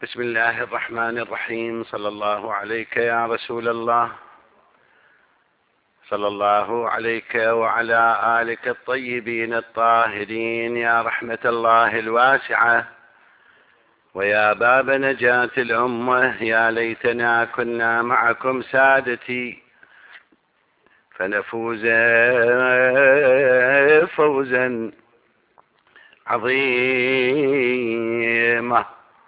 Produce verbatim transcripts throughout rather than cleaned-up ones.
بسم الله الرحمن الرحيم. صلى الله عليك يا رسول الله، صلى الله عليك وعلى آلك الطيبين الطاهرين يا رحمة الله الواسعة ويا باب نجاة الأمة. يا ليتنا كنا معكم سادتي فنفوز فوزا عظيما.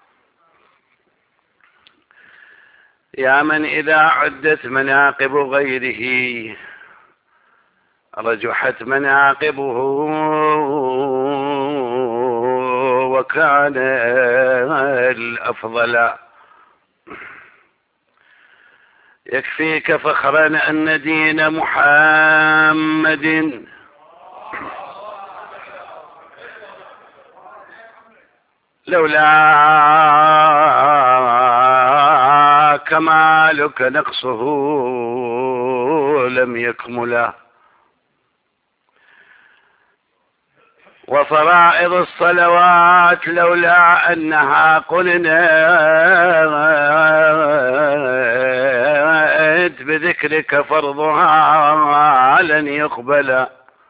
يا من إذا عدت مناقب غيره رجحت مناقبه وكان الأفضل. يكفيك فخرا أن دين محمد لولا كمالك نقصه لم يكمل. وفرائض الصلوات لولا أنها قلنت بذكرك فرضها لن يقبل.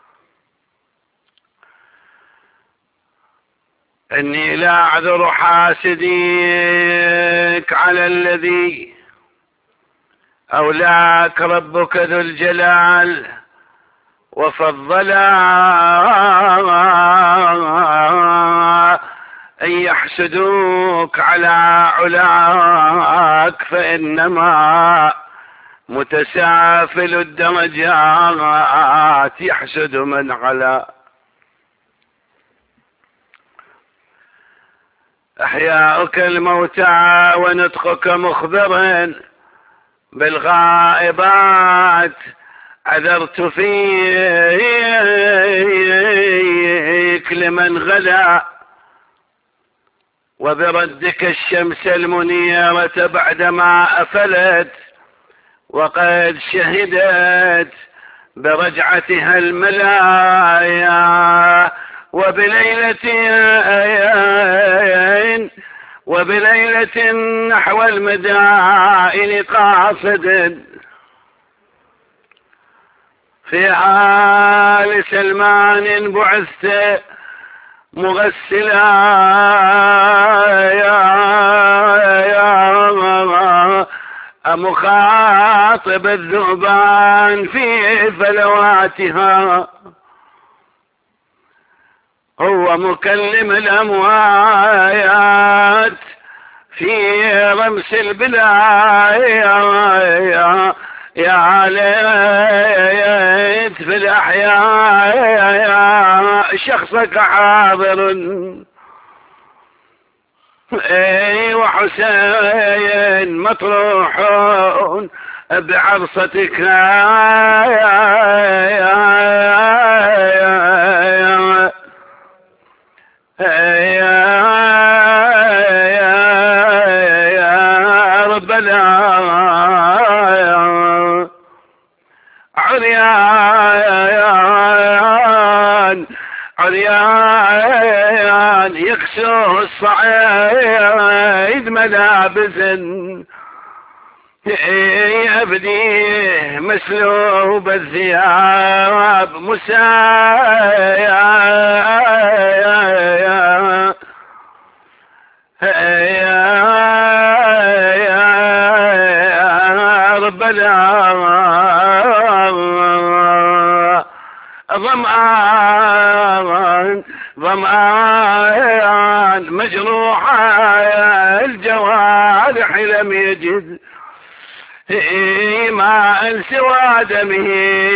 إني لا أعذر حاسديك على الذي أولاك ربك ذو الجلال وفضل أن يحسدوك على علاك، فإنما متسافل الدرجات يحسد من علا. أحياؤك الموتى ونطقك مخبرا بالغائبات عذرت فيك لمن غدا، وبردك الشمس المنيرة بعدما أفلت وقد شهدت برجعتها الملايا، وبليلة وبليلة نحو المدائن قاصد في آل سلمان بعثت مغسلا يا مخاطب الذؤبان في فلواتها، هو مكلم الأموات في رمس البلايا. يا ليت في الأحياء شخصك حاضر، اي وحسين مطروح بعرصتك يا ربنا. عريان عريان يكسوه الصعيد ملابس، يبديه مسلوب الثياب مسايا يا ربنا. ظمآن ظمآن مجروح الجوارح لم يجد ماء سوى دمه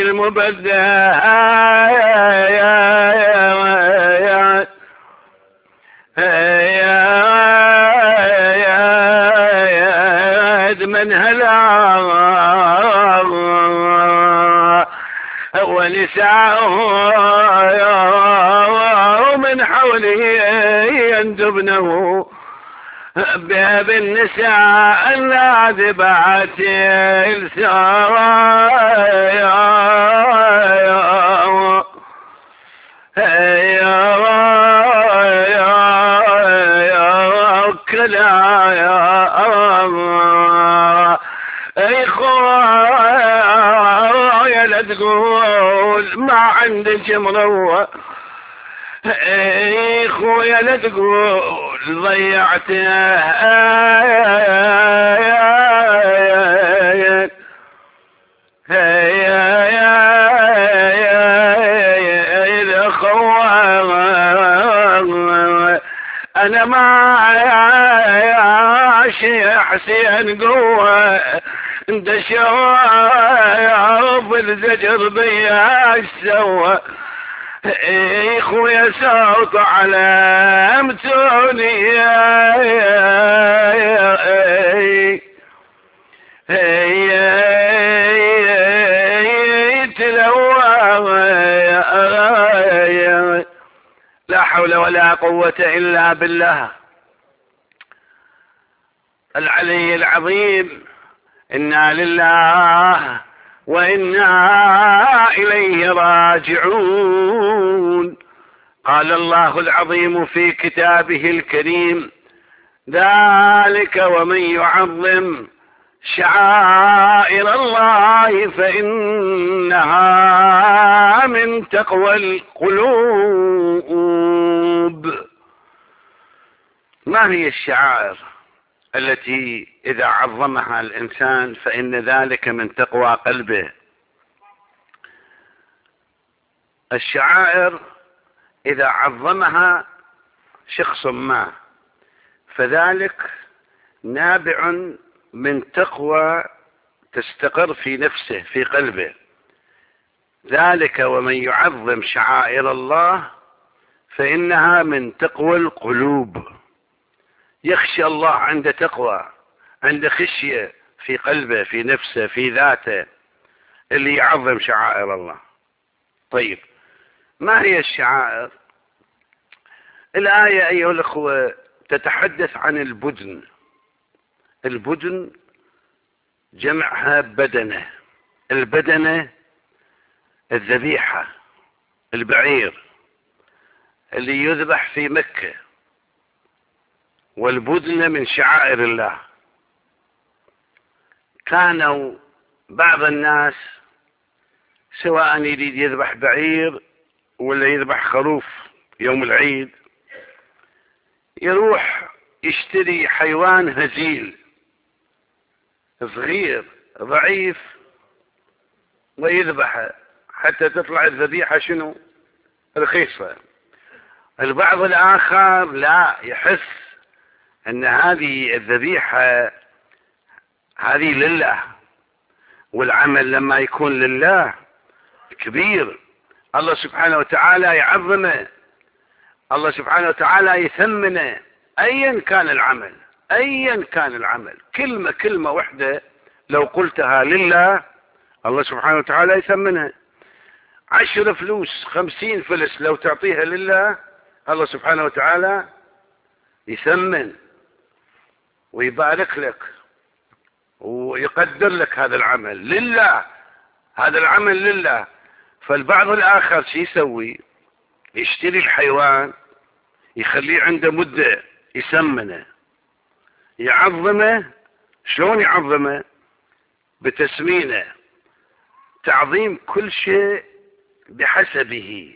المبدى. من هلا ونساءه من حوله يندبنه باب النساء اللاذبات السرايا. الغنايا اي خويا لا تقول ما عندك مروة، اي خويا لا تقول ضيعته، انا ما شي حسين قوة دشوف الزجر بيا سوى، اي خويا صوت علمتوني لا حول ولا قوة إلا بالله العلي العظيم. إنا لله وإنا إليه راجعون. قال الله العظيم في كتابه الكريم: ذلك ومن يعظم شعائر الله فإنها من تقوى القلوب. ما هي الشعائر التي إذا عظمها الإنسان فإن ذلك من تقوى قلبه؟ الشعائر إذا عظمها شخص ما فذلك نابع من تقوى تستقر في نفسه في قلبه. ذلك ومن يعظم شعائر الله فإنها من تقوى القلوب. يخشى الله عند تقوى، عند خشية في قلبه في نفسه في ذاته، اللي يعظم شعائر الله. طيب ما هي الشعائر؟ الآية أيها الأخوة تتحدث عن البدن. البدن جمعها بدنة. البدنة الذبيحة، البعير اللي يذبح في مكة، والبدن من شعائر الله. كانوا بعض الناس سواء يريد يذبح بعير ولا يذبح خروف يوم العيد يروح يشتري حيوان هزيل صغير ضعيف ويذبحه حتى تطلع الذبيحة شنو؟ رخيصة. البعض الآخر لا، يحس أن هذه الذبيحة هذه لله، والعمل لما يكون لله كبير الله سبحانه وتعالى يعظمه، الله سبحانه وتعالى يثمنه أيا كان العمل. أيا كان العمل كلمة كلمة واحدة لو قلتها لله الله سبحانه وتعالى يثمنها. عشر فلوس خمسين فلس لو تعطيها لله الله سبحانه وتعالى يثمن ويبارك لك ويقدر لك هذا العمل لله. هذا العمل لله. فالبعض الآخر شي يسوي؟ يشتري الحيوان يخليه عنده مدة يسمنه يعظمه. شلون يعظمه؟ بتسمينه. تعظيم كل شيء بحسبه،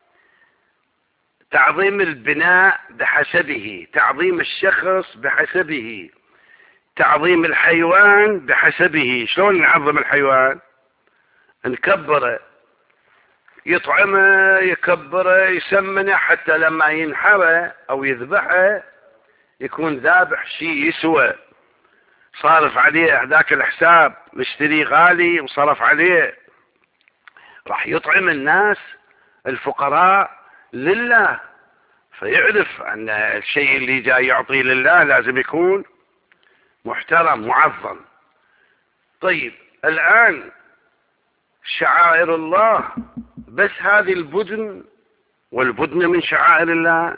تعظيم البناء بحسبه، تعظيم الشخص بحسبه، تعظيم الحيوان بحسبه. شلون نعظم الحيوان؟ نكبره، يطعمه يكبره يسمنه حتى لما ينحره او يذبحه يكون ذابح شيء يسوى، صارف عليه ذاك الحساب، مشتري غالي وصرف عليه، راح يطعم الناس الفقراء لله، فيعرف ان الشيء اللي جاي يعطيه لله لازم يكون محترم معظم. طيب الآن شعائر الله بس هذه البدن، والبدن من شعائر الله.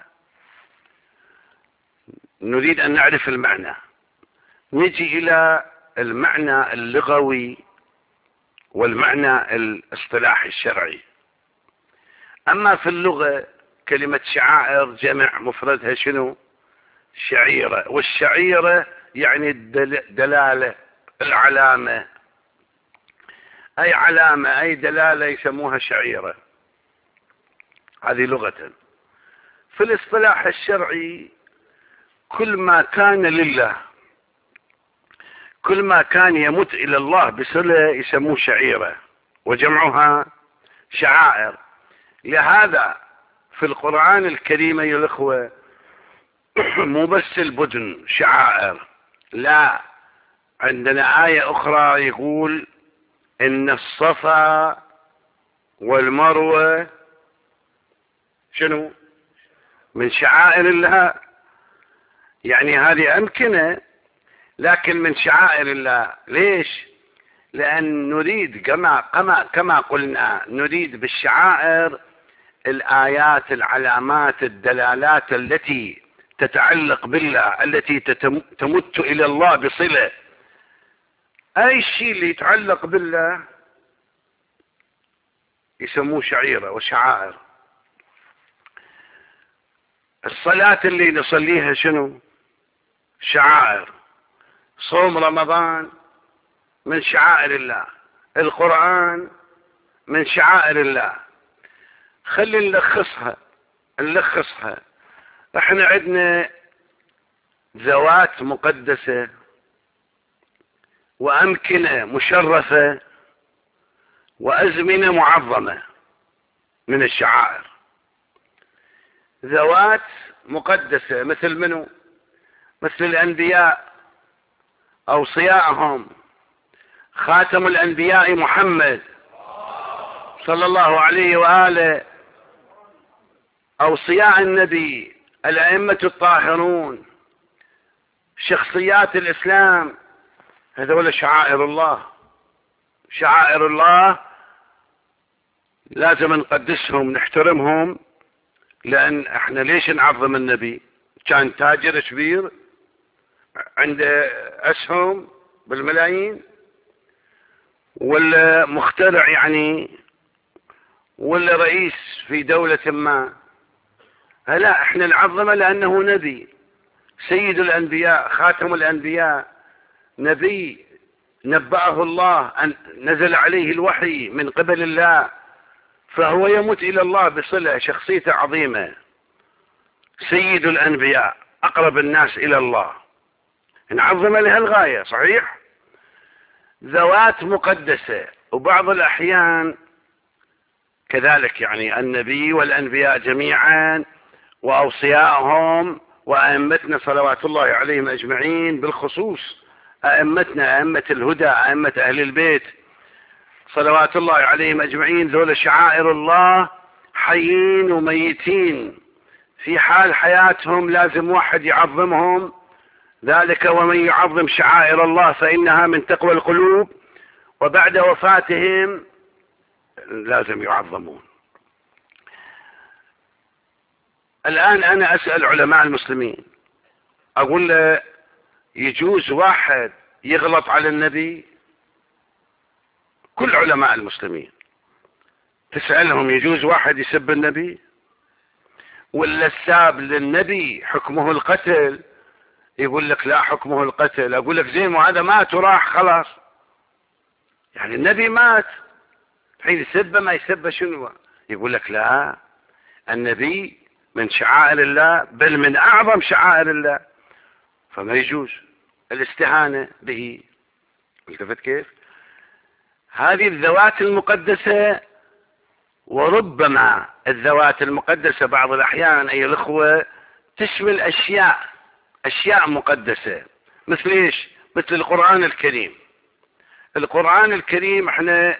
نريد أن نعرف المعنى. نجي إلى المعنى اللغوي والمعنى الاصطلاحي الشرعي. أما في اللغة كلمة شعائر جمع مفردها شنو؟ شعيرة، والشعيرة يعني الدلالة، العلامة، أي علامة أي دلالة يسموها شعيرة. هذه لغة. في الاصطلاح الشرعي كل ما كان لله، كل ما كان يمت إلى الله بصلة يسموه شعيرة، وجمعها شعائر. لهذا في القرآن الكريم يا الأخوة مو بس البدن شعائر، لا، عندنا آية أخرى يقول إن الصفا والمروة شنو؟ من شعائر الله. يعني هذه أمكنة لكن من شعائر الله. ليش؟ لأن نريد كما كما كما قلنا نريد بالشعائر الآيات، العلامات، الدلالات التي تتعلق بالله، التي تمت إلى الله بصلة. أي شيء اللي يتعلق بالله يسموه شعيرة وشعائر. الصلاة اللي نصليها شنو؟ شعائر. صوم رمضان من شعائر الله. القرآن من شعائر الله. خلي نلخصها نلخصها احنا عندنا ذوات مقدسة وأمكنة مشرفة وأزمنة معظمة من الشعائر. ذوات مقدسة مثل منو؟ مثل الأنبياء، أوصياءهم، خاتم الأنبياء محمد صلى الله عليه وآله، أوصياء النبي، الأئمة الطاهرون، شخصيات الإسلام، هذول شعائر الله. شعائر الله لازم نقدسهم نحترمهم. لأن احنا ليش نعظم النبي؟ كان تاجر كبير عنده أسهم بالملايين، ولا مخترع يعني، ولا رئيس في دولة ما؟ لا، احنا نعظمه لأنه نبي، سيد الأنبياء، خاتم الأنبياء، نبي نبأه الله أن نزل عليه الوحي من قبل الله، فهو يمت إلى الله بصلة، شخصيته عظيمة، سيد الأنبياء، أقرب الناس إلى الله، نعظم لها الغاية. صحيح؟ ذوات مقدسة. وبعض الأحيان كذلك يعني النبي والأنبياء جميعا وأوصياءهم وأئمتنا صلوات الله عليهم أجمعين، بالخصوص أئمتنا، أئمة الهدى، أئمة أهل البيت صلوات الله عليهم أجمعين، ذول شعائر الله، حيين وميتين، في حال حياتهم لازم واحد يعظمهم. ذلك ومن يعظم شعائر الله فإنها من تقوى القلوب، وبعد وفاتهم لازم يعظمون. الآن أنا أسأل علماء المسلمين، أقول له يجوز واحد يغلط على النبي؟ كل علماء المسلمين تسألهم يجوز واحد يسب النبي؟ ولا الساب للنبي حكمه القتل؟ يقول لك لا، حكمه القتل. أقول لك زين، وهذا مات وراح خلاص، يعني النبي مات، حين يسبه ما يسبه شنو؟ يقول لك لا، النبي من شعائر الله، بل من أعظم شعائر الله، فما يجوز الاستهانة به. التفت كيف؟ هذه الذوات المقدسة. وربما الذوات المقدسة بعض الأحيان أيها الأخوة تشمل أشياء أشياء مقدسة. مثل إيش؟ مثل القرآن الكريم. القرآن الكريم احنا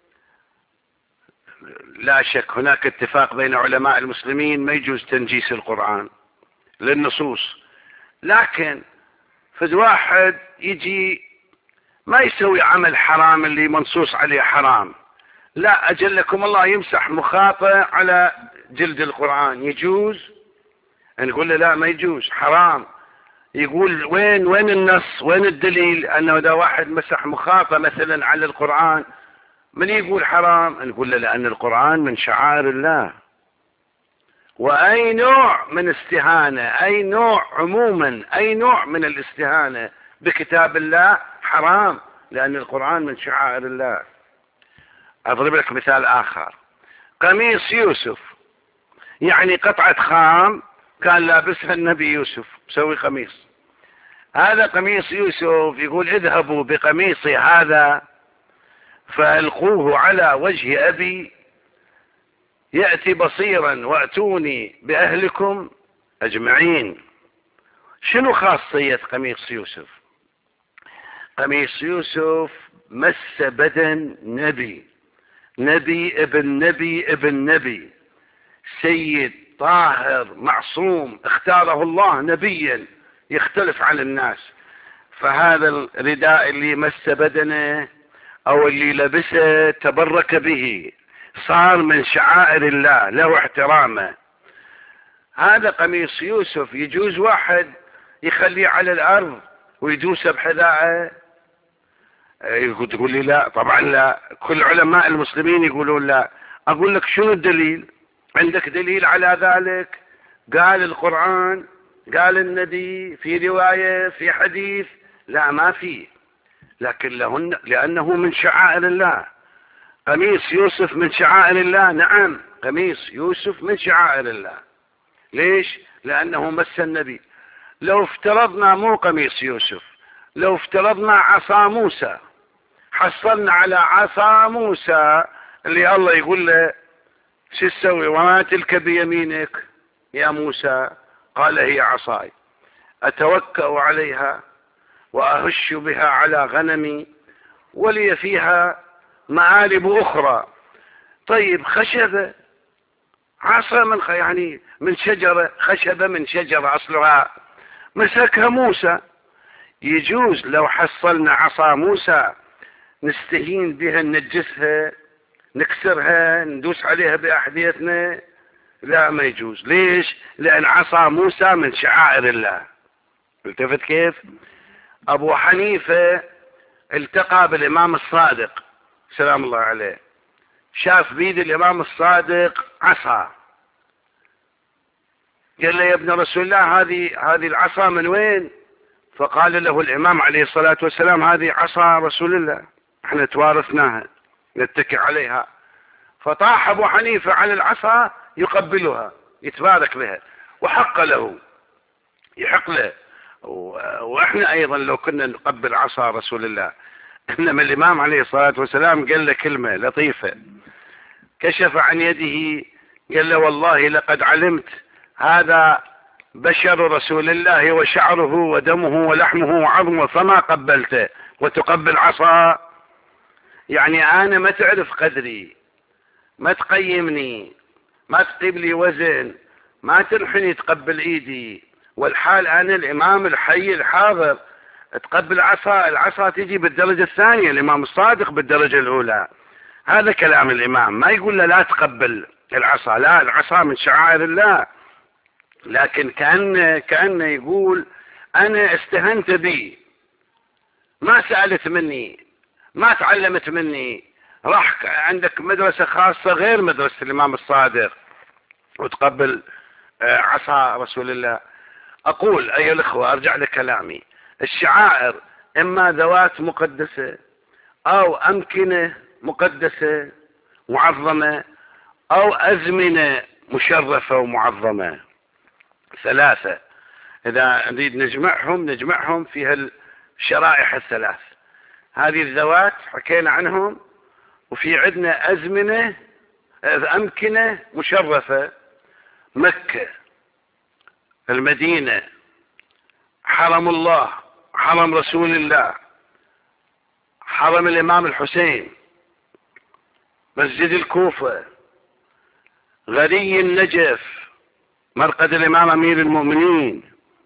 لا شك هناك اتفاق بين علماء المسلمين ما يجوز تنجيس القرآن للنصوص، لكن فد واحد يجي ما يسوي عمل حرام اللي منصوص عليه حرام، لا، أجلكم الله يمسح مخاطة على جلد القرآن، يجوز؟ نقول له لا، ما يجوز، حرام. يقول وين وين النص، وين الدليل أنه إذا واحد مسح مخاطة مثلا على القرآن من يقول حرام؟ نقول له لأن القرآن من شعائر الله، وأي نوع من استهانة، أي نوع عموما، أي نوع من الاستهانة بكتاب الله حرام، لأن القرآن من شعائر الله. أضرب لك مثال آخر، قميص يوسف، يعني قطعة خام كان لابسها النبي يوسف، مسوي قميص. هذا قميص يوسف، يقول اذهبوا بقميصي هذا فألقوه على وجه أبي يأتي بصيرا وأتوني بأهلكم أجمعين. شنو خاصية قميص يوسف؟ قميص يوسف مس بدن نبي، نبي ابن نبي ابن نبي، سيد طاهر معصوم اختاره الله نبيا يختلف عن الناس. فهذا الرداء اللي مس بدنه او اللي لبسه تبرك به، صار من شعائر الله، له احترامه. هذا قميص يوسف يجوز واحد يخليه على الارض ويدوسه بحذائه؟ تقول لي لا، طبعا لا. كل علماء المسلمين يقولون لا. اقول لك شنو الدليل؟ عندك دليل على ذلك؟ قال القرآن، قال النبي، في رواية، في حديث؟ لا، ما في. لكن لهن لأنه من شعائر الله. قميص يوسف من شعائر الله، نعم، قميص يوسف من شعائر الله. ليش؟ لأنه مس النبي. لو افترضنا مو قميص يوسف، لو افترضنا عصا موسى، حصلنا على عصا موسى اللي الله يقول له شو تسوي؟ وما تلك بيمينك يا موسى؟ قال هي عصاي أتوكأ عليها وأهش بها على غنمي ولي فيها مآرب أخرى. طيب خشبة، عصا من خ... يعني من شجرة، خشبة من شجرة أصلها، مسكها موسى. يجوز لو حصلنا عصا موسى نستهين بها، ننجسها، نكسرها، ندوس عليها بأحذيتنا؟ لا، ما يجوز. ليش؟ لأن عصا موسى من شعائر الله. التفت كيف؟ أبو حنيفة التقى بالإمام الصادق سلام الله عليه، شاف بيد الإمام الصادق عصا، قال له يا ابن رسول الله هذه هذه العصا من وين؟ فقال له الإمام عليه الصلاة والسلام هذه عصا رسول الله، احنا توارثناها نتكئ عليها. فطاح أبو حنيفة على العصا يقبلها يتبارك بها، وحق له، يحق له. واحنا ايضا لو كنا نقبل عصا رسول الله. انما الامام عليه الصلاة والسلام قال له كلمة لطيفة، كشف عن يده قال له والله لقد علمت هذا بشر رسول الله وشعره ودمه ولحمه وعظمه فما قبلته وتقبل عصا؟ يعني انا ما تعرف قدري، ما تقيمني، ما تقيب لي وزن، ما تنحني تقبل ايدي، والحال انا الامام الحي الحاضر تقبل عصا. العصا تجي بالدرجة الثانية، الامام الصادق بالدرجة الاولى. هذا كلام الامام، ما يقول له لا تقبل العصا، لا، العصا من شعائر الله. لكن كأن كأنه يقول انا استهنت بي، ما سألت مني، ما تعلمت مني، راح عندك مدرسة خاصة غير مدرسة الامام الصادق وتقبل عصا رسول الله. اقول ايها الاخوة، ارجع لكلامي، الشعائر اما ذوات مقدسة او امكنة مقدسة معظمة او ازمنة مشرفة ومعظمة، ثلاثة. اذا نريد نجمعهم نجمعهم في هالشرائح الثلاث. هذه الذوات حكينا عنهم، وفي عندنا ازمنة امكنة مشرفة، مكة، المدينة، حرم الله، حرم رسول الله، حرم الامام الحسين، مسجد الكوفة، غري النجف، مرقد الامام امير المؤمنين،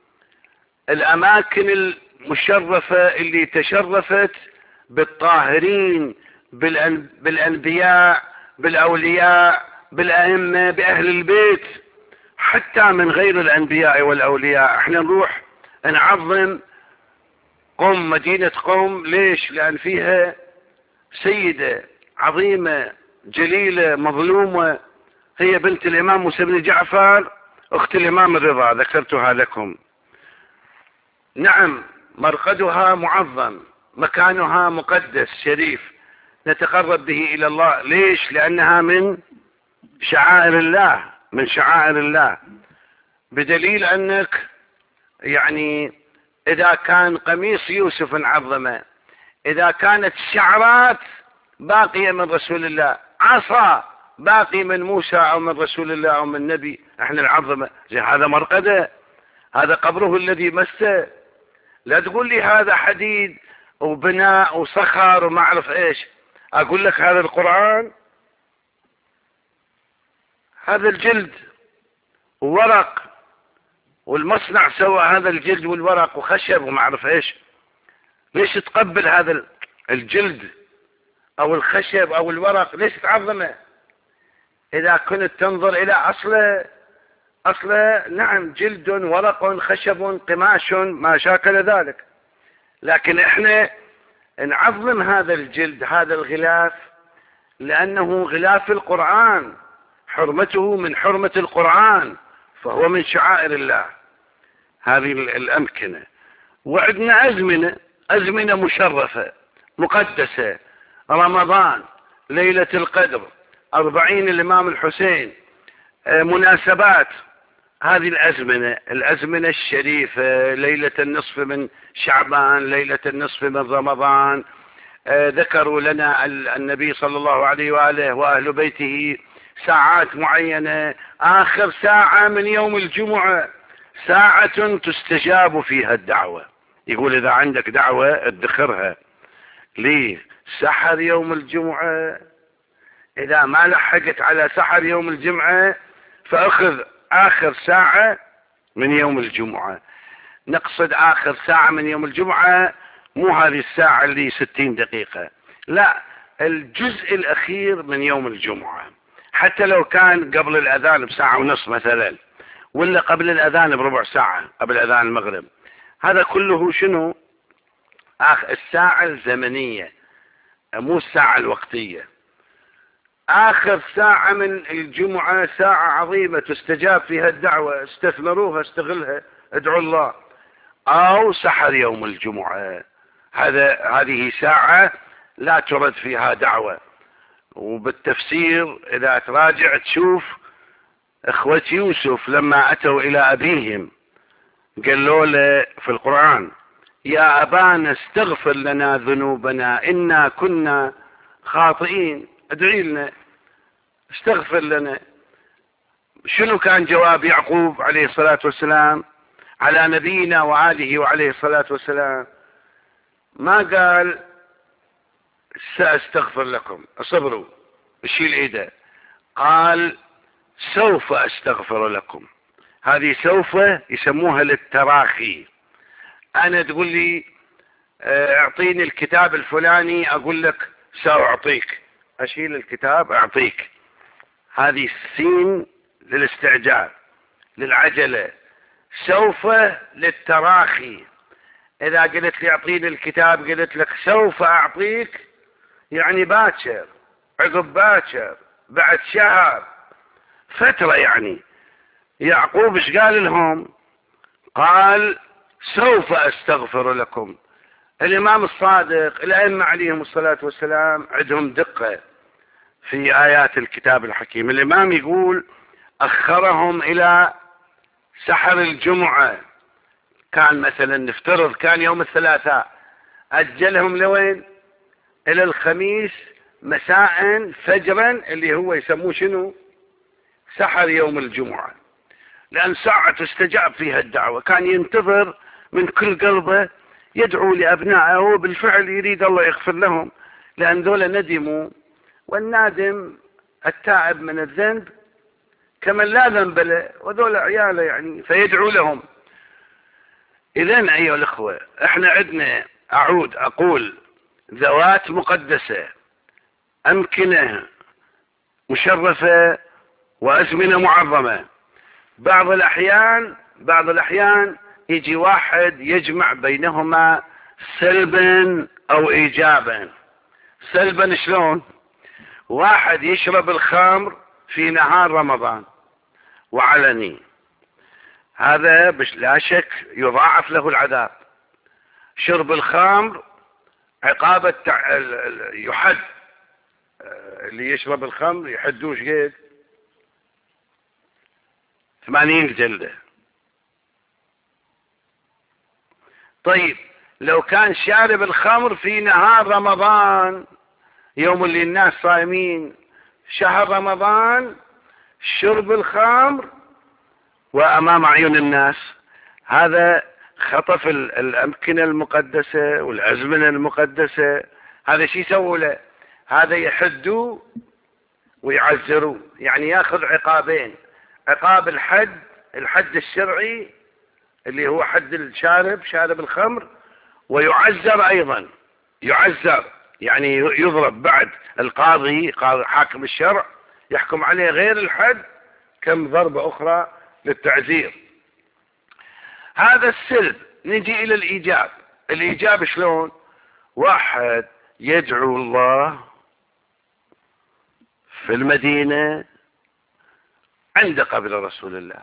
الاماكن المشرفة اللي تشرفت بالطاهرين، بالانبياء، بالاولياء، بالائمة، باهل البيت، حتى من غير الانبياء والاولياء. احنا نروح نعظم قم، مدينة قم، ليش؟ لان فيها سيدة عظيمة جليلة مظلومة هي بنت الإمام موسى بن جعفر أخت الإمام الرضا، ذكرتها لكم. نعم، مرقدها معظم، مكانها مقدس شريف، نتقرب به إلى الله. ليش؟ لأنها من شعائر الله، من شعائر الله، بدليل أنك يعني إذا كان قميص يوسف نعظمه، إذا كانت الشعرات باقية من رسول الله، عصا باقي من موسى أو من رسول الله أو من نبي، احنا نعظمه. زي هذا مرقده، هذا قبره الذي مسه. لا تقول لي هذا حديد وبناء وصخر وما أعرف إيش. أقول لك هذا القرآن، هذا الجلد وورق، والمصنع سوى هذا الجلد والورق وخشب وما أعرف إيش. ليش تقبل هذا الجلد أو الخشب أو الورق؟ ليش تعظمه؟ إذا كنت تنظر إلى أصله، أصله نعم جلد ورق خشب قماش ما شاكل ذلك، لكن إحنا نعظم هذا الجلد، هذا الغلاف، لأنه غلاف القرآن، حرمته من حرمة القرآن، فهو من شعائر الله هذه الأمكنة. وعندنا أزمنة، أزمنة مشرفة مقدسة، رمضان، ليلة القدر، أربعين الإمام الحسين، مناسبات، هذه الأزمنة، الأزمنة الشريفة، ليلة النصف من شعبان، ليلة النصف من رمضان. ذكروا لنا النبي صلى الله عليه وآله وأهل بيته ساعات معينة، آخر ساعة من يوم الجمعة ساعة تستجاب فيها الدعوة. يقول إذا عندك دعوة ادخرها. ليه؟ سحر يوم الجمعة، إذا ما لحقت على سحر يوم الجمعة فأخذ آخر ساعة من يوم الجمعة. نقصد آخر ساعة من يوم الجمعة مو هذه الساعة اللي ستين دقيقة، لا، الجزء الأخير من يوم الجمعة، حتى لو كان قبل الأذان بساعة ونصف مثلا، ولا قبل الأذان بربع ساعة، قبل أذان المغرب. هذا كله شنو؟ آخر الساعة الزمنية، مو الساعة الوقتية. آخر ساعة من الجمعة ساعة عظيمة تستجاب فيها الدعوة، استثمروها، استغلها، ادعوا الله. أو سحر يوم الجمعة، هذا هذه ساعة لا ترد فيها دعوة. وبالتفسير إذا تراجع تشوف إخوة يوسف لما أتوا إلى أبيهم قالوا له في القرآن: يا أبانا استغفر لنا ذنوبنا إنا كنا خاطئين، ادعي لنا، استغفر لنا. شنو كان جواب يعقوب عليه الصلاة والسلام على نبينا وآله وعليه الصلاة والسلام؟ ما قال سأستغفر لكم، اصبروا، اشيل ايده، قال سوف استغفر لكم. هذه سوف يسموها للتراخي. انا تقول لي اعطيني الكتاب الفلاني، اقول لك سأعطيك، اشيل الكتاب اعطيك. هذه السين للاستعجال، للعجلة. سوف للتراخي. اذا قلت لي اعطيني الكتاب قلت لك سوف اعطيك، يعني باكر، عقب باكر، بعد شهر، فترة يعني. يعقوب ايش قال لهم؟ قال سوف استغفر لكم. الامام الصادق، الائمة عليهم الصلاة والسلام عندهم دقة في آيات الكتاب الحكيم. الإمام يقول أخرهم إلى سحر الجمعة، كان مثلا نفترض كان يوم الثلاثاء، أجلهم لوين؟ إلى الخميس مساء فجرا، اللي هو يسموه شنو؟ سحر يوم الجمعة، لأن ساعة تستجاب فيها الدعوة. كان ينتظر من كل قلبه، يدعو لأبنائه، وبالفعل يريد الله يغفر لهم، لأن ذولا ندموا، والنادم التائب من الذنب كمن لا ذنب له، وذول عياله يعني، فيدعو لهم. إذن أيها الأخوة، احنا عندنا، أعود أقول، ذوات مقدسة، أمكنة مشرفة، وأزمنة معظمة. بعض الأحيان بعض الأحيان يجي واحد يجمع بينهما سلبا أو إيجابا. سلبا شلون؟ واحد يشرب الخمر في نهار رمضان وعلني، هذا لا شك يضاعف له العذاب. شرب الخمر عقاب التع... يحد، اللي يشرب الخمر يحدوش قد ثمانين جلدة. طيب لو كان شارب الخمر في نهار رمضان، يوم اللي الناس صايمين شهر رمضان، شرب الخمر وأمام عيون الناس، هذا خطف الأمكنة المقدسة والأزمنة المقدسة. هذا شي يسووا له؟ هذا يحدوا ويعزروا، يعني ياخذ عقابين: عقاب الحد، الحد الشرعي اللي هو حد الشارب شارب الخمر، ويعزر أيضا، يعزر يعني يضرب بعد القاضي حاكم الشرع يحكم عليه غير الحد كم ضربة أخرى للتعزير. هذا السلب. نجي إلى الإيجاب. الإيجاب شلون؟ واحد يدعو الله في المدينة عند قبر رسول الله،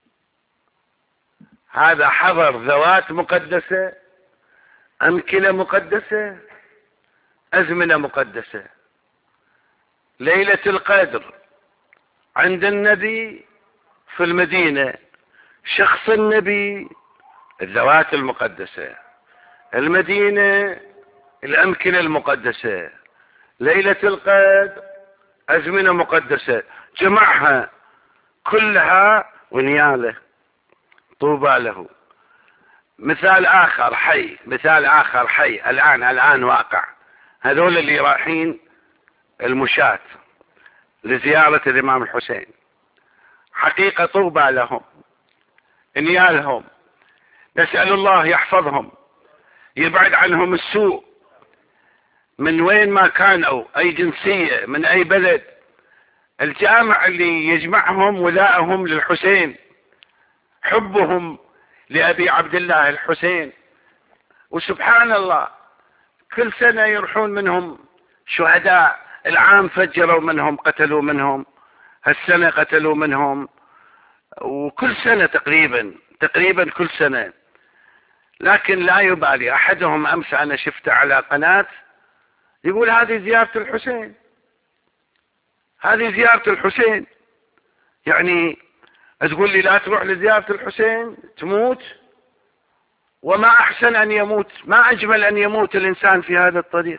هذا حضر ذوات مقدسة، أمكنة مقدسة، أزمنة مقدسة. ليلة القدر عند النبي في المدينة، شخص النبي الذوات المقدسة، المدينة الأمكنة المقدسة، ليلة القدر أزمنة مقدسة، جمعها كلها ونياله، طوبى له. مثال آخر حي، مثال آخر حي الآن الآن واقع، هذول اللي رايحين المشاة لزيارة الإمام الحسين، حقيقة طوبى لهم، نيالهم، نسأل الله يحفظهم، يبعد عنهم السوء من وين ما كانوا، أي جنسية، من أي بلد. الجامع اللي يجمعهم ولائهم للحسين، حبهم لأبي عبد الله الحسين. وسبحان الله كل سنة يروحون منهم شهداء، العام فجروا منهم، قتلوا منهم، هالسنة قتلوا منهم، وكل سنة تقريبا تقريبا كل سنة. لكن لا يبالي. أحدهم أمس أنا شفته على قناة يقول هذه زيارة الحسين، هذه زيارة الحسين. يعني تقول لي لا تروح لزيارة الحسين تموت؟ وما أحسن أن يموت، ما أجمل أن يموت الإنسان في هذا الطريق.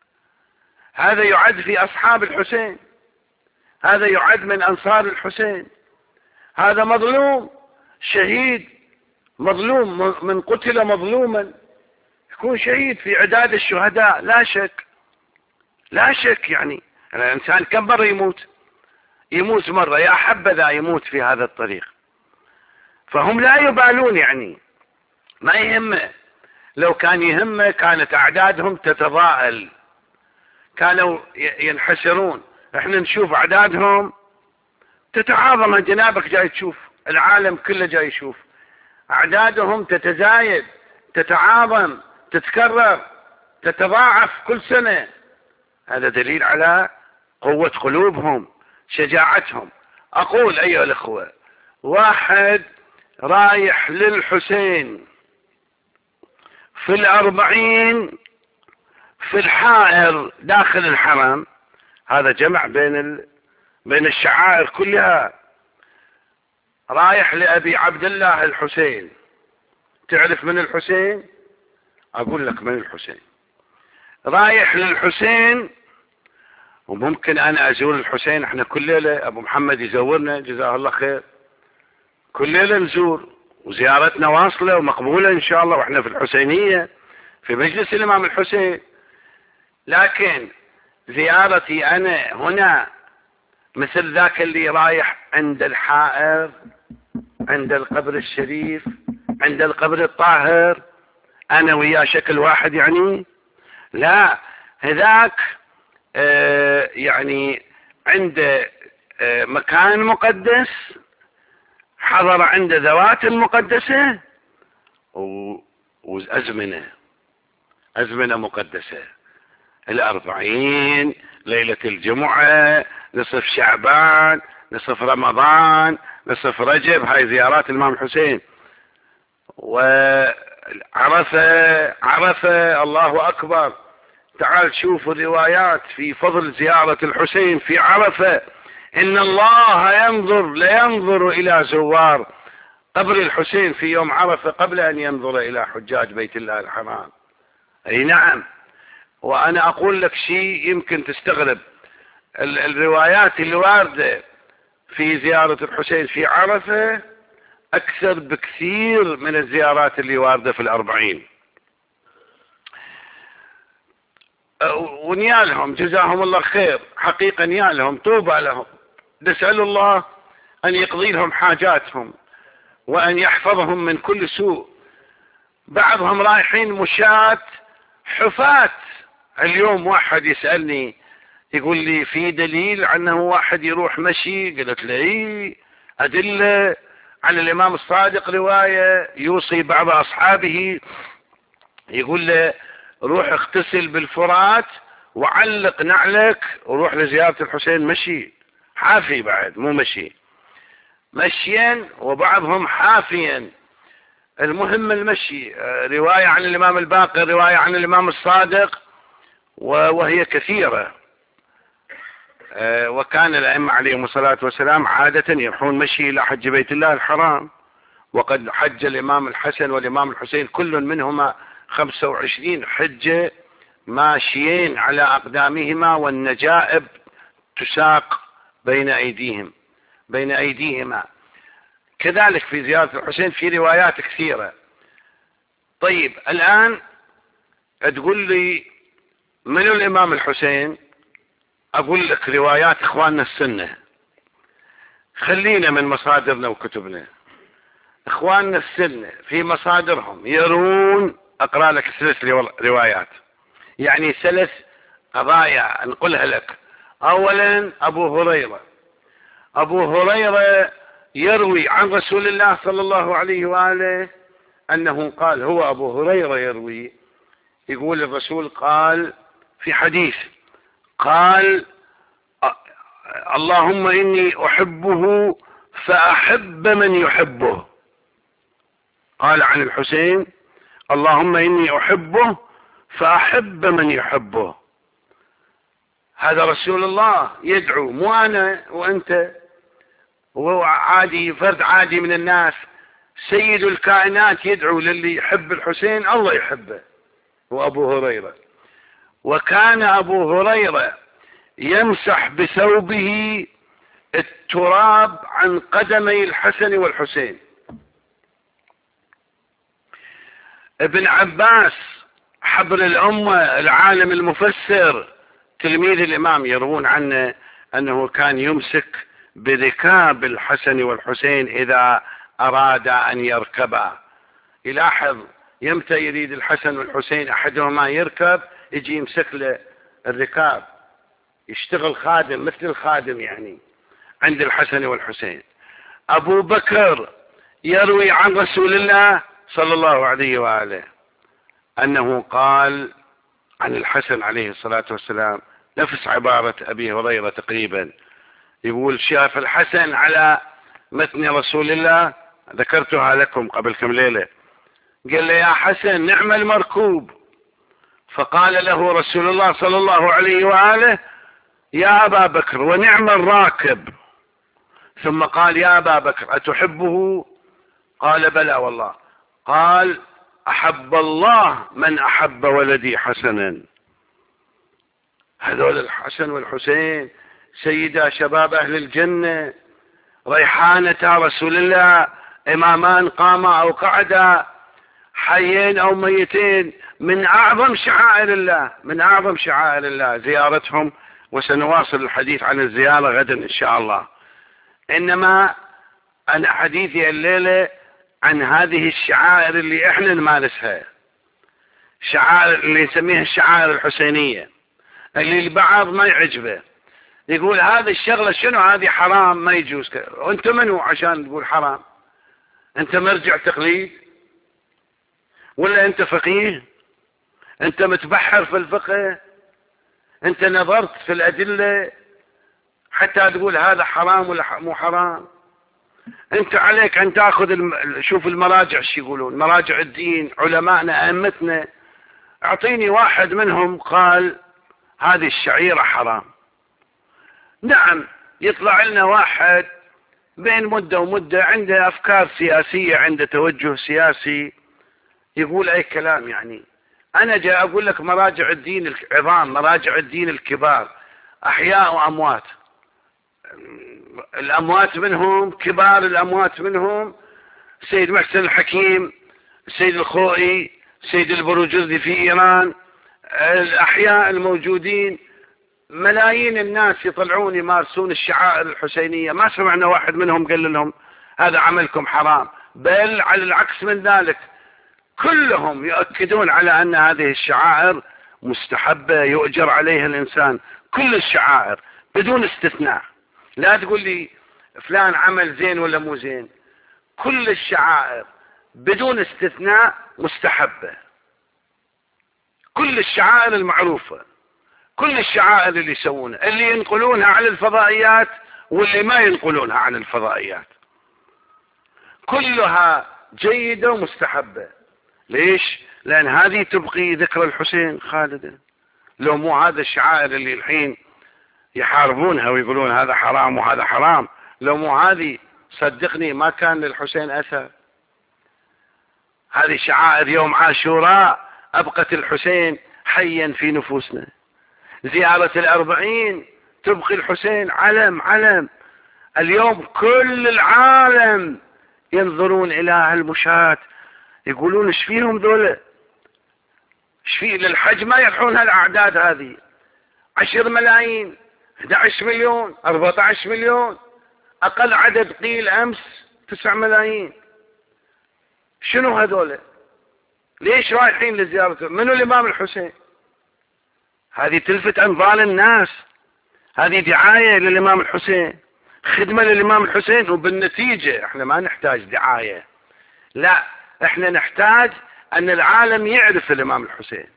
هذا يعد في أصحاب الحسين، هذا يعد من أنصار الحسين، هذا مظلوم شهيد، مظلوم من قتل مظلوما يكون شهيد في عداد الشهداء، لا شك لا شك. يعني الإنسان كم مرة يموت؟ يموت مرة، يا حبذا يموت في هذا الطريق. فهم لا يبالون، يعني ما يهمه. لو كان يهمه كانت أعدادهم تتضاءل، كانوا ينحسرون. احنا نشوف أعدادهم تتعاظم، جنابك جاي تشوف، العالم كله جاي يشوف، أعدادهم تتزايد، تتعاظم، تتكرر، تتضاعف كل سنة. هذا دليل على قوة قلوبهم، شجاعتهم. أقول أيها الأخوة، واحد رايح للحسين في الأربعين في الحائر داخل الحرم، هذا جمع بين ال... بين الشعائر كلها. رايح لأبي عبد الله الحسين. تعرف من الحسين؟ أقول لك من الحسين. رايح للحسين، وممكن أنا أزور الحسين. احنا كل ليلة أبو محمد يزورنا جزاه الله خير، كل ليلة نزور، وزيارتنا واصلة ومقبولة إن شاء الله، وإحنا في الحسينية في مجلس الإمام الحسين. لكن زيارتي أنا هنا مثل ذاك اللي رايح عند الحائر، عند القبر الشريف، عند القبر الطاهر، أنا وياه شكل واحد يعني؟ لا، هذاك آه يعني عند آه مكان مقدس، حضر عند ذوات المقدسة وأزمنة أزمنة مقدسة، الأربعين، ليلة الجمعة، نصف شعبان، نصف رمضان، نصف رجب، هاي زيارات الإمام الحسين. وعرفة، عرفة، الله أكبر. تعال شوفوا الروايات في فضل زيارة الحسين في عرفة. إن الله ينظر لينظر إلى زوار قبر الحسين في يوم عرفة قبل أن ينظر إلى حجاج بيت الله الحرام. أي نعم. وأنا أقول لك شيء يمكن تستغرب، الروايات اللي واردة في زيارة الحسين في عرفة أكثر بكثير من الزيارات اللي واردة في الأربعين. ونيالهم جزاهم الله خير، حقيقة نيالهم طوبى لهم. نسأل الله أن يقضي لهم حاجاتهم وأن يحفظهم من كل سوء. بعضهم رايحين مشاة حفاة. اليوم واحد يسألني يقول لي في دليل عنه واحد يروح مشي؟ قلت له ايه، أدلة عن الإمام الصادق رواية يوصي بعض أصحابه يقول له روح اغتسل بالفرات وعلق نعلك وروح لزيارة الحسين مشي، حافي بعد مو مشي، مشيا وبعضهم حافيا. المهم المشي. رواية عن الإمام الباقر، رواية عن الإمام الصادق، وهي كثيرة. وكان الأئمة عليهم الصلاة والسلام عادة يروحون مشي إلى حج بيت الله الحرام. وقد حج الإمام الحسن والإمام الحسين كل منهما خمسة وعشرين حجة ماشيين على أقدامهما، والنجائب تساق بين أيديهم بين أيديهما. كذلك في زيارة الحسين في روايات كثيرة. طيب الآن تقول لي من الإمام الحسين؟ أقول لك روايات إخواننا السنة. خلينا من مصادرنا وكتبنا. إخواننا السنة في مصادرهم يرون، أقرأ لك ثلاث روايات، يعني ثلاث قضايا أنقلها لك. أولا أبو هريرة. أبو هريرة يروي عن رسول الله صلى الله عليه وآله أنه قال، هو أبو هريرة يروي، يقول الرسول قال في حديث، قال اللهم إني أحبه فأحب من يحبه. قال عن الحسين اللهم إني أحبه فأحب من يحبه. هذا رسول الله يدعو، مو أنا وأنت، وهو عادي، فرد عادي من الناس. سيد الكائنات يدعو للي يحب الحسين الله يحبه، وأبو هريرة. وكان أبو هريرة يمسح بثوبه التراب عن قدمي الحسن والحسين. ابن عباس حبر الأمة العالم المفسر تلميذ الإمام يروون عنه أنه كان يمسك بركاب الحسن والحسين إذا أراد أن يركبا. يلاحظ يمتى يريد الحسن والحسين أحدهما يركب يجي يمسك له الركاب، يشتغل خادم مثل الخادم يعني عند الحسن والحسين. أبو بكر يروي عن رسول الله صلى الله عليه وآله أنه قال عن الحسن عليه الصلاة والسلام نفس عبارة أبي هريرة تقريبا، يقول شاف الحسن على متن رسول الله، ذكرتها لكم قبل كم ليلة، قال له يا حسن نعم المركوب. فقال له رسول الله صلى الله عليه وآله يا أبا بكر ونعم الراكب. ثم قال يا أبا بكر أتحبه؟ قال بلى والله. قال أحب الله من أحب ولدي حسنا. هذول الحسن والحسين سيدا شباب أهل الجنة، ريحانة رسول الله، إمامان قاما أو قعدا، حيين أو ميتين، من أعظم شعائر الله، من أعظم شعائر الله زيارتهم. وسنواصل الحديث عن الزيارة غدا إن شاء الله. إنما أنا حديثي الليلة عن هذه الشعائر اللي إحنا نمارسها، شعائر اللي نسميها الشعائر الحسينية، اللي البعض ما يعجبه، يقول هذه الشغلة شنو، هذه حرام ما يجوز. وانت منو عشان تقول حرام؟ انت مرجع تقليد ولا انت فقيه؟ انت متبحر في الفقه؟ انت نظرت في الأدلة؟ حتى تقول هذا حرام ولا مو حرام. انت عليك ان تاخذ الم... شوف المراجع ايش يقولون، مراجع الدين، علماءنا، ائمتنا. اعطيني واحد منهم قال هذه الشعيرة حرام. نعم، يطلع لنا واحد بين مدة ومدة عنده افكار سياسية، عنده توجه سياسي، يقول اي كلام. يعني انا جاي اقول لك مراجع الدين العظام، مراجع الدين الكبار، احياء واموات، الاموات منهم، كبار الاموات منهم، سيد محسن الحكيم، سيد الخوئي، سيد البروجردي في ايران، الاحياء الموجودين، ملايين الناس يطلعون يمارسون الشعائر الحسينية، ما سمعنا واحد منهم قال لهم هذا عملكم حرام، بل على العكس من ذلك كلهم يؤكدون على ان هذه الشعائر مستحبة يؤجر عليها الانسان. كل الشعائر بدون استثناء، لا تقول لي فلان عمل زين ولا مو زين، كل الشعائر بدون استثناء مستحبة. كل الشعائر المعروفة، كل الشعائر اللي يسوونها، اللي ينقلونها على الفضائيات واللي ما ينقلونها عن الفضائيات، كلها جيدة ومستحبة. ليش؟ لأن هذه تبقي ذكر الحسين خالدا. لو مو هذا الشعائر اللي الحين يحاربونها ويقولون هذا حرام وهذا حرام، لو مو هذه صدقني ما كان للحسين أثر. هذه شعائر يوم عاشوراء أبقت الحسين حيا في نفوسنا. زيارة الأربعين تبقي الحسين علم علم. اليوم كل العالم ينظرون إلى هالمشاة يقولون ايش فيهم ذولا، ايش في للحج ما يلحون هالأعداد هذه، عشر ملايين، احد عشر مليون، أربعة عشر مليون، أقل عدد قيل أمس تسع ملايين. شنو هذولا؟ ليش رايحين لزيارته؟ منو الإمام الحسين؟ هذه تلفت أنظار الناس، هذه دعاية للإمام الحسين، خدمة للإمام الحسين. وبالنتيجة احنا ما نحتاج دعاية، لا، احنا نحتاج أن العالم يعرف الإمام الحسين،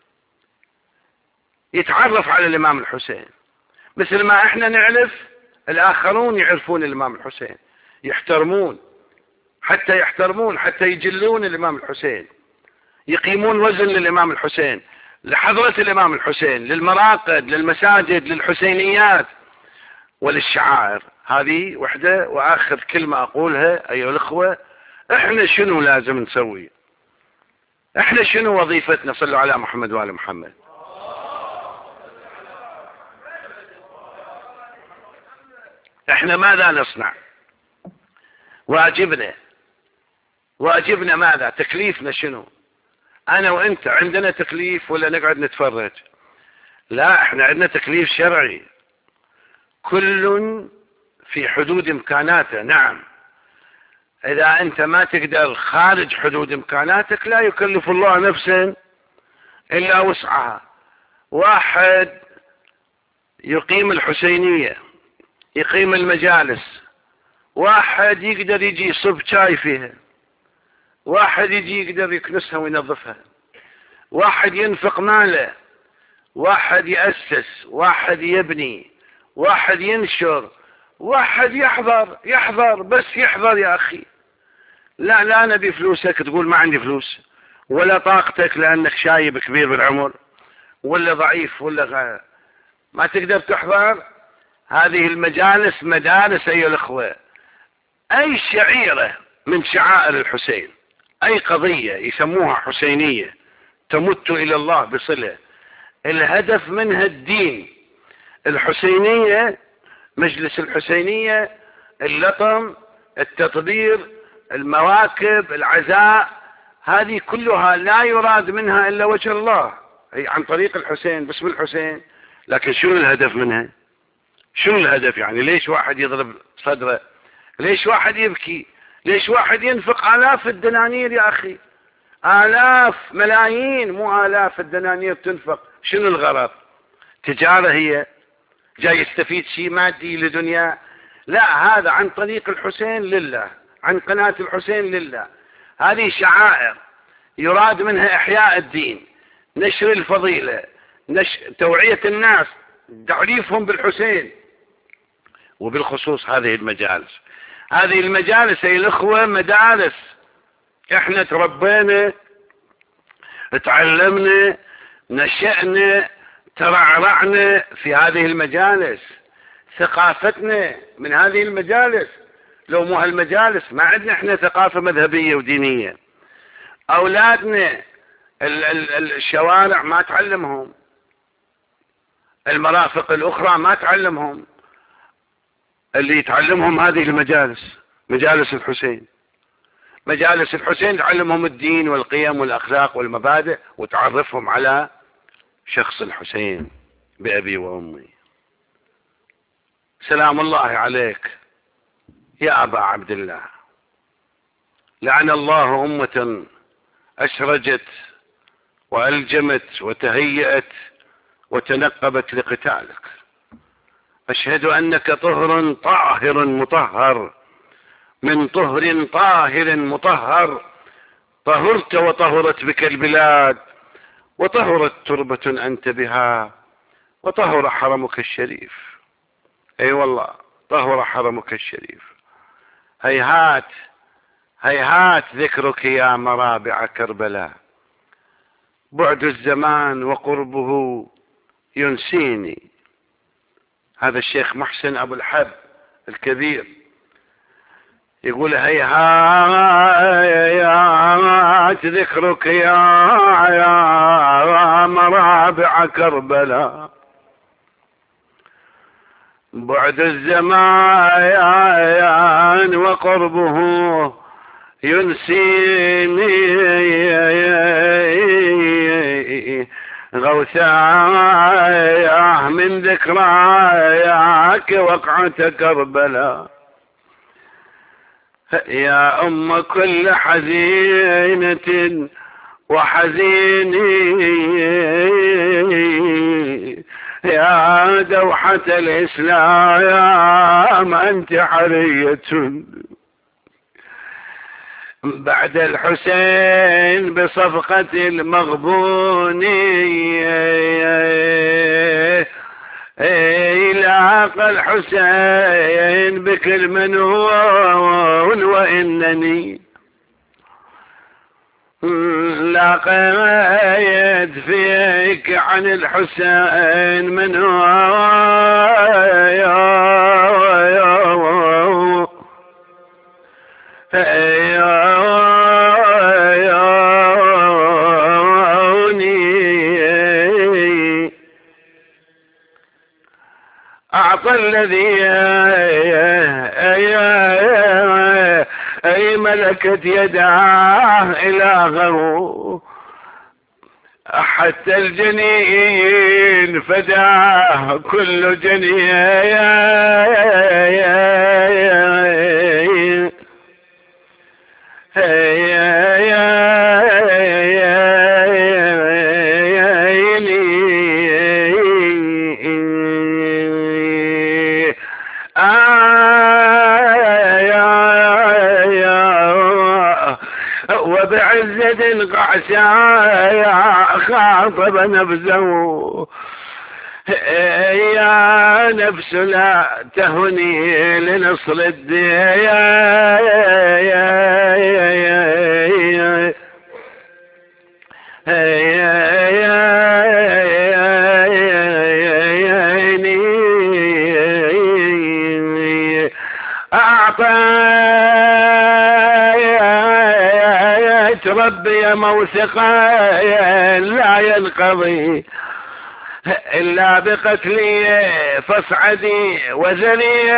يتعرف على الإمام الحسين، مثل ما احنا نعرف الآخرون يعرفون الإمام الحسين، يحترمون، حتى يحترمون، حتى يجلون الإمام الحسين، يقيمون وزن للإمام الحسين، لحضرة الإمام الحسين، للمراقد، للمساجد، للحسينيات وللشعائر. هذه وحدة. وآخر كلمة أقولها أيها الأخوة، احنا شنو لازم نسوي؟ احنا شنو وظيفتنا؟ صلوا على محمد وآل محمد. احنا ماذا نصنع؟ واجبنا واجبنا ماذا؟ تكليفنا شنو؟ انا وانت عندنا تكليف ولا نقعد نتفرج؟ لا، احنا عندنا تكليف شرعي، كل في حدود امكاناته. نعم، اذا انت ما تقدر خارج حدود امكاناتك لا يكلف الله نفسا الا وسعها. واحد يقيم الحسينية، يقيم المجالس، واحد يقدر يجي يصب شاي فيها، واحد يجي يقدر يكنسها وينظفها، واحد ينفق ماله، واحد يأسس، واحد يبني، واحد ينشر، واحد يحضر يحضر بس يحضر يا أخي. لا لا نبي فلوسك تقول ما عندي فلوس، ولا طاقتك لأنك شايب كبير بالعمر ولا ضعيف ولا غير. ما تقدر تحضر هذه المجالس مدارس أيها الأخوة. أي شعيرة من شعائر الحسين، أي قضية يسموها حسينية تمت إلى الله بصلة، الهدف منها الدين. الحسينية، مجلس الحسينية، اللطم، التطبير، المواكب، العزاء، هذه كلها لا يراد منها إلا وجه الله، هي عن طريق الحسين باسم الحسين. لكن شنو الهدف منها؟ شنو الهدف؟ يعني ليش واحد يضرب صدره؟ ليش واحد يبكي؟ ليش واحد ينفق آلاف الدنانير يا أخي؟ آلاف، ملايين، مو آلاف الدنانير تنفق. شنو الغرض؟ تجارة هي؟ جاي يستفيد شيء مادي لدنيا؟ لا، هذا عن طريق الحسين لله، عن قناة الحسين لله. هذه شعائر يراد منها إحياء الدين، نشر الفضيلة، نشر توعية الناس، تعريفهم بالحسين. وبالخصوص هذه المجالس. هذه المجالس أي الأخوة مدارس، احنا تربينا، تعلمنا، نشأنا، ترعرعنا في هذه المجالس، ثقافتنا من هذه المجالس. لو مو هالمجالس ما عندنا احنا ثقافة مذهبية ودينية. أولادنا ال ال الشوارع ما تعلمهم، المرافق الأخرى ما تعلمهم، اللي يتعلمهم هذه المجالس، مجالس الحسين. مجالس الحسين تعلمهم الدين والقيم والأخلاق والمبادئ، وتعرفهم على شخص الحسين بأبي وأمي. سلام الله عليك يا أبا عبد الله، لعن الله أمة أشرجت وألجمت وتهيأت وتنقبت لقتالك. أشهد أنك طهر طاهر مطهر من طهر طاهر مطهر، طهرت وطهرت بك البلاد، وطهرت تربة أنت بها، وطهر حرمك الشريف. أي أيوة والله طهر حرمك الشريف. هيهات هيهات ذكرك يا مرابع كربلاء، بعد الزمان وقربه ينسيني. هذا الشيخ محسن أبو الحب الكبير يقول هيهات ذكرك يا مرابع كربلاء، بعد الزمان وقربه ينسيني، غوثاه من ذكراياك وقعة كربلاء. يا أم كل حزينة وحزيني، يا دوحة الإسلام أنت حرية بعد الحسين بصفقة المغبون. لاقى الحسين بكل منون وإنني لقيت فيك عن الحسين منون أعطى الذي أي ملكت يداه إلهه، حتى الجنين فداه كل جنين. وبعزة قعسايا خاطب نفسه، يا نفس لا تهني لنصر الدين، أعطيت ربي موثقا لا ينقضي إلا بقتلي، فاصعدي وزني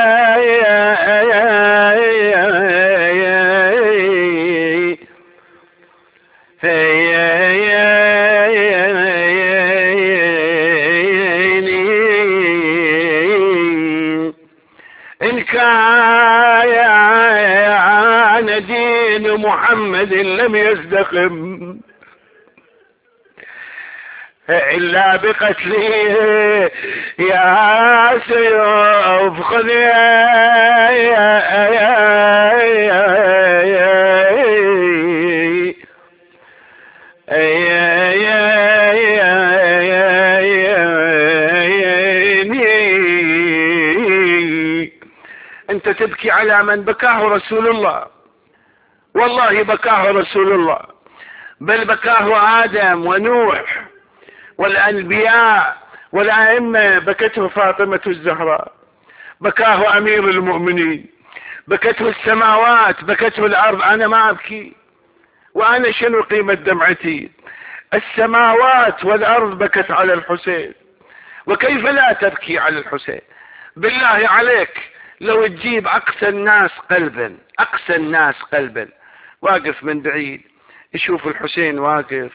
إن كان دين محمد لم يستقم إلا بقتله، يا سيوف خذي تبكي على من بكاه رسول الله، والله بكاه رسول الله، بل بكاه آدم ونوح والأنبياء والأئمة، بكته فاطمة الزهراء، بكاه أمير المؤمنين، بكته السماوات، بكته الأرض. أنا ما أبكي؟ وأنا شنو قيمة دمعتي؟ السماوات والأرض بكت على الحسين، وكيف لا تبكي على الحسين؟ بالله عليك لو تجيب أقسى الناس قلبا، أقسى الناس قلبا، واقف من بعيد يشوف الحسين واقف،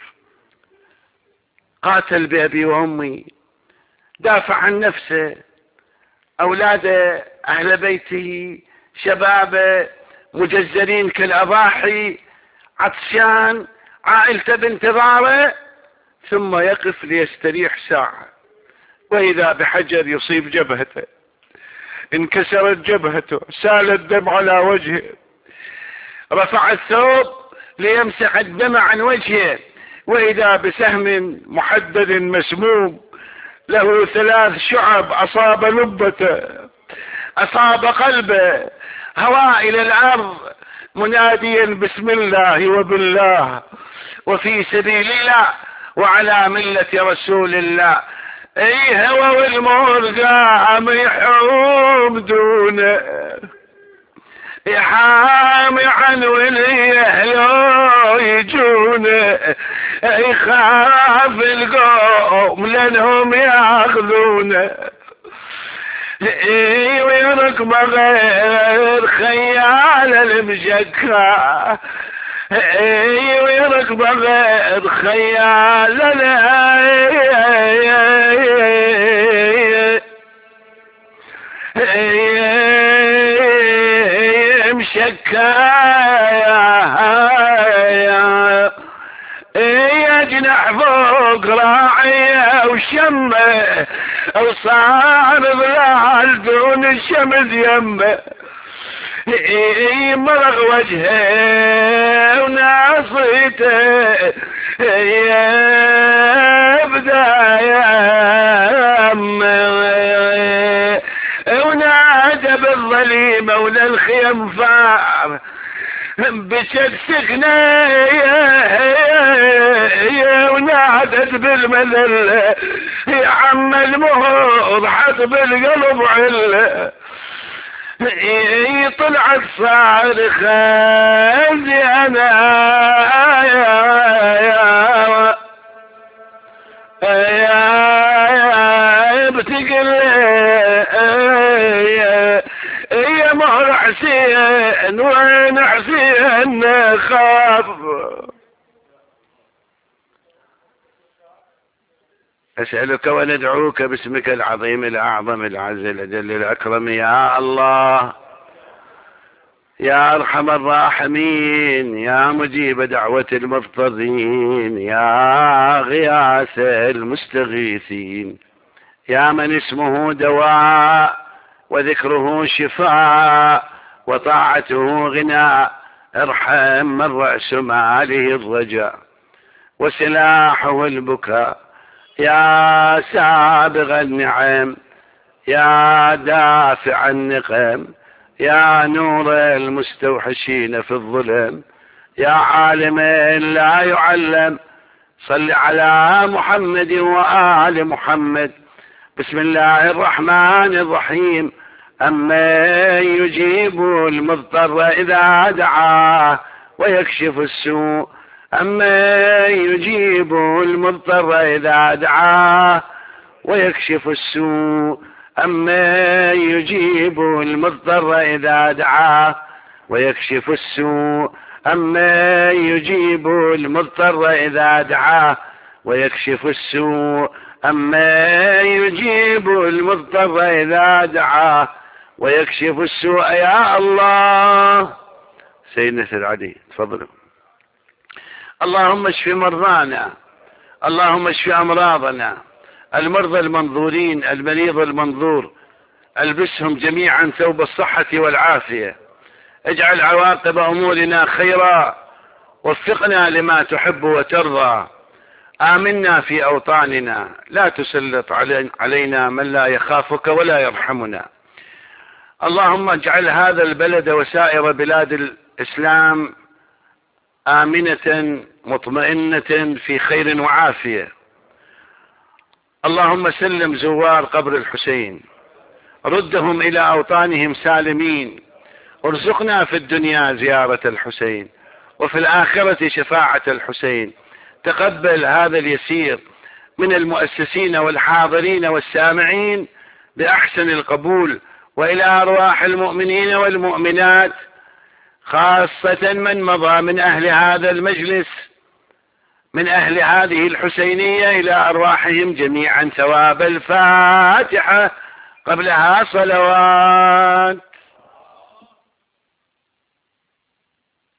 قاتل بأبي وأمي، دافع عن نفسه، أولاده أهل بيته شبابه مجزرين كالأضاحي، عطشان، عائلته بانتظاره، ثم يقف ليستريح ساعة، وإذا بحجر يصيب جبهته، انكسرت جبهته، سال الدم على وجهه، رفع الثوب ليمسح الدم عن وجهه، وإذا بسهم محدد مسموم له ثلاث شعب أصاب لبته، أصاب قلبه، هوى إلى الأرض مناديا بسم الله وبالله وفي سبيل الله وعلى ملة رسول الله. اي هو والمرقام يحوم دونه، يحامي عن وليه لو يجونه، يخاف القوم لانهم ياخذونه، اي ويركب غير خيال المشكى، اي ويركب غير خيال مشكايا، يجنح فوق راعيه وشمه، وصار ظلال دون الشمس يمه، مرغ وجهه وناصيته يبدا يمه، ونادى بالظليمة ولا الخيم فار، بشد سكنه ونادت بالمذلة، يا عم المهور حسب القلب عله، طلعت صارخة زينة يا بتقل يا مهر حسين، وين حسين خاف. أسألك وندعوك باسمك العظيم الأعظم العز الأجل الأكرم يا الله، يا أرحم الراحمين، يا مجيب دعوة المضطرين، يا غياث المستغيثين، يا من اسمه دواء وذكره شفاء وطاعته غناء، ارحم من رأس ماله الرجاء وسلاحه البكاء، يا سابغ النعم، يا دافع النقم، يا نور المستوحشين في الظلم، يا عالم لا يعلم، صل على محمد وآل محمد. بسم الله الرحمن الرحيم. أمن يجيب المضطر إذا دعاه ويكشف السوء، أمن يجيب المضطر إذا دعاه ويكشف السوء، أمن يجيب المضطر إذا دعاه ويكشف السوء، أمن يجيب المضطر إذا دعاه ويكشف السوء، أمن يجيب المضطر إذا دعاه ويكشف السوء. يا الله. سيدنا العلي تفضلوا. اللهم اشف مرضانا، اللهم اشف أمراضنا، المرضى المنظورين، المريض المنظور، البسهم جميعا ثوب الصحة والعافية، اجعل عواقب أمورنا خيرا، وفقنا لما تحب وترضى، آمنا في أوطاننا، لا تسلط علينا من لا يخافك ولا يرحمنا. اللهم اجعل هذا البلد وسائر بلاد الإسلام آمنة مطمئنة في خير وعافية. اللهم سلم زوار قبر الحسين، ردهم إلى أوطانهم سالمين، ارزقنا في الدنيا زيارة الحسين وفي الآخرة شفاعة الحسين. تقبل هذا اليسير من المؤسسين والحاضرين والسامعين بأحسن القبول، وإلى أرواح المؤمنين والمؤمنات خاصة من مضى من أهل هذا المجلس من أهل هذه الحسينية، إلى أرواحهم جميعا ثواب الفاتحة قبلها صلوات.